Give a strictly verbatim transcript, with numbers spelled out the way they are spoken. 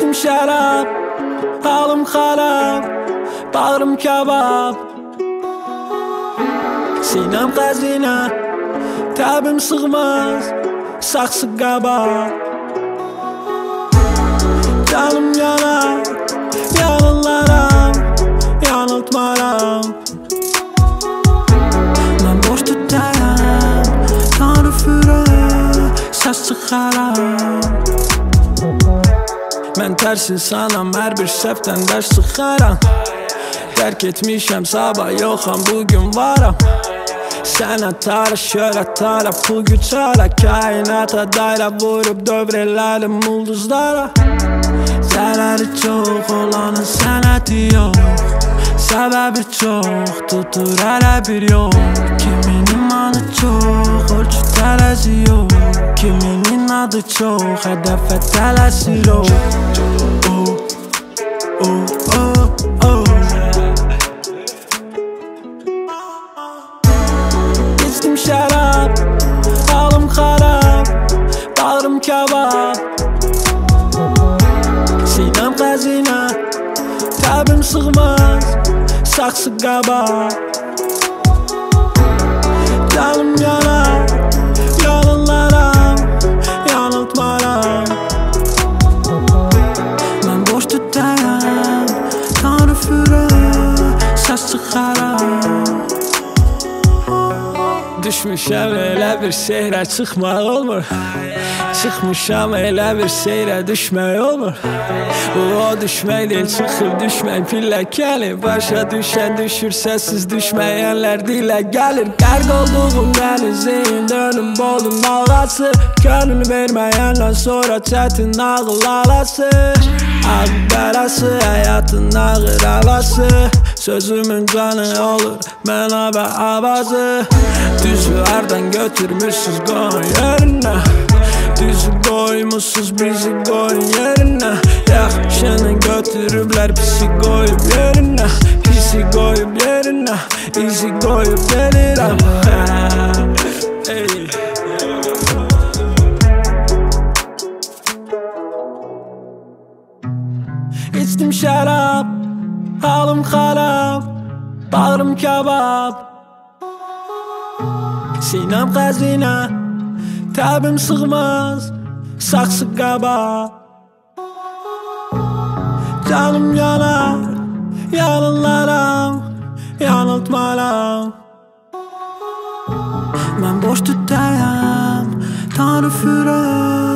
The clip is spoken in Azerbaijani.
İçtim şərab, halım xarab, bağrım kabab, sinəm xəzinə, təbim sığmaz, saxsı qabaq. Canım yanar, yanılaram, yanıltmaram. Mən boş tutayam, tanrı fürə, səs çıxaram. Mən tərs insanam, hər bir səhvdən dərs çıxaram. Dərk etmişəm, sabah yoxam, bugün varam. Sənə tara, şöhrət tara, pul güç ara, kainata dayra vurub dövrələrim ulduzlara. Zərəri çox olanın sənəti yox, səbəbi çox, tutur hələ bir yol. Kimin imanı çox, ölçü tərəzi yox, kiminin adı çox, hədəfə tələsir o. Oh, oh, oh, oh. İçdim şərab, halım xarab, bağrım kabab, sinəm xəzinə, təbim sığmaz, saxsı qabaq. Canım yanar, yanılaram, yanıltmaram. Mən boş tutayam, tanrı fürə, səs çıxaram. Düşmüşəm elə bir seyrə, çıxmaq olmur. Çıxmışam elə bir seyrə, düşmək olmur. O düşmək deyil, çıxıb düşmək pilləkəni. Başa düşən düşür, səssiz düşməyənlər dilə gəlir. Qərq olduğum dənizin, dönüm boldum dalğası. Könül verməyəndən sonra çətin ağıl alası. Ağ qarası, həyatın ağır havası. Sözümün canı olur, mən abə avazı. Düzü hardan götürmüşsüz qoyun yerinə, düzü qoymuşsuz bizi qoyun yerinə. Yaxşını götürüblər, pisi qoyub yerinə, pisi qoyub yerinə, izi qoyub gelirəm. İçdim şərab, halım xarab, bağrım kabab, sinəm xəzinə, təbim sığmaz, saxsı qabaq. Canım yanar, yanılaram, yanıltmaram. Mən boş tutayam, tanrı fürə,